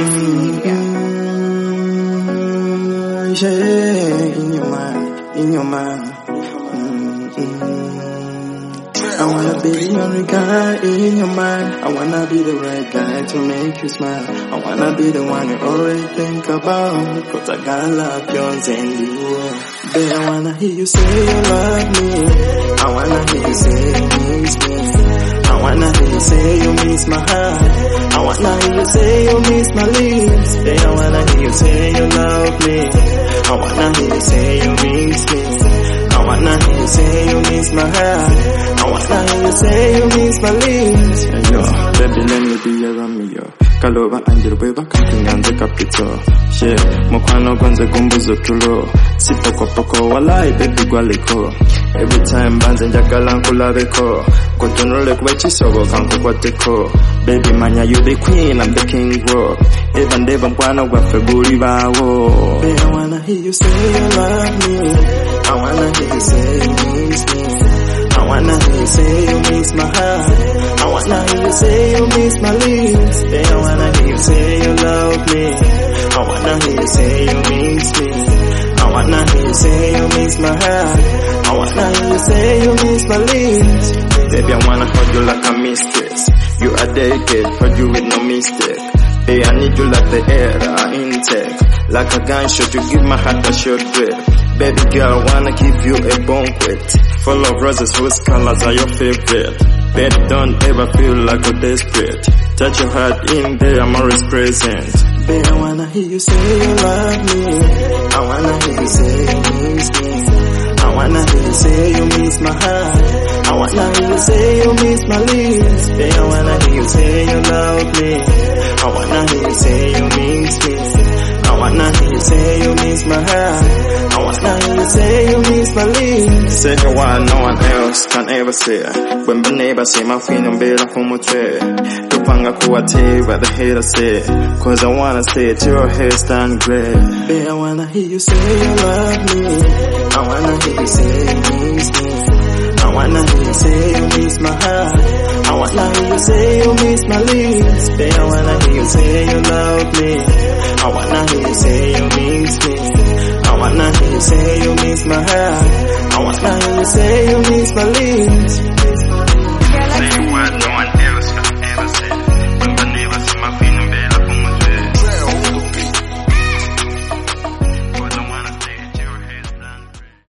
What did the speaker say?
Yeah, in your mind. I wanna be the only guy in your mind. I wanna be the right guy to make you smile. I wanna be the one you always think about. Cause I got love yours and you. Babe, I wanna hear you say you love me. I wanna hear you say you miss me. I wanna hear you say you miss my heart. I wanna hear you say you miss my lips. Babe, I wanna hear you say you love me. I wanna hear you say you miss me. I wanna hear you say you miss my heart. I wanna hear you say you miss my lips. Yo, baby, let me be your Romeo. Kalova angel beba kankinganze kapito. Yeah, mokwano kwanze gumbuzo tulo. Sipo kwa poko walai baby gwaliko. Every time banze njagala nkulabeko. Kotonole kuwe chisogo kanku kwa teko. Baby manya you the queen, I'm the king bro. Even deva mkwana wafe buri bawo. Baby, I wanna hear you say you love me. I wanna hear you say you miss me. I wanna hear you say you miss my heart. I wanna hear you say you miss my lips. Babe, I wanna hear you say you love me. I wanna hear you say you miss me. I wanna hear you say you miss my heart. I wanna hear you say you miss my lips. Baby, I wanna hold you like a mistress. You are delicate, hold you with no mistake. Hey, I need you like the air I intake. Like a gunshot, you give my heart a short breath. Baby girl, I wanna give you a banquet. Full of roses, whose colors are your favorite? Baby, don't ever feel like you're desperate. Touch your heart in there, I'm always present. Baby, I wanna hear you say you love me. I wanna hear you say you miss me. I wanna hear you say you miss my heart. I wanna hear you say you miss my lips. Baby, I wanna hear you say you love me. I wanna hear you say you miss me. I wanna hear you say you miss my heart. I wanna hear you say you miss my lips. Say the one no one else can ever say. When the neighbor say my feeling better from my chair. Tupanga kuwate what the haters say. Cause I wanna say it your hair stand gray. Babe, I wanna hear you say you love me. I wanna hear you say you miss me. I wanna hear you say you miss my heart. I wanna hear you say you miss my lips. Babe, I wanna hear you say you love me. I wanna hear you say you miss me. I wanna hear you say you miss my heart. I wanna hear you say you miss my lips.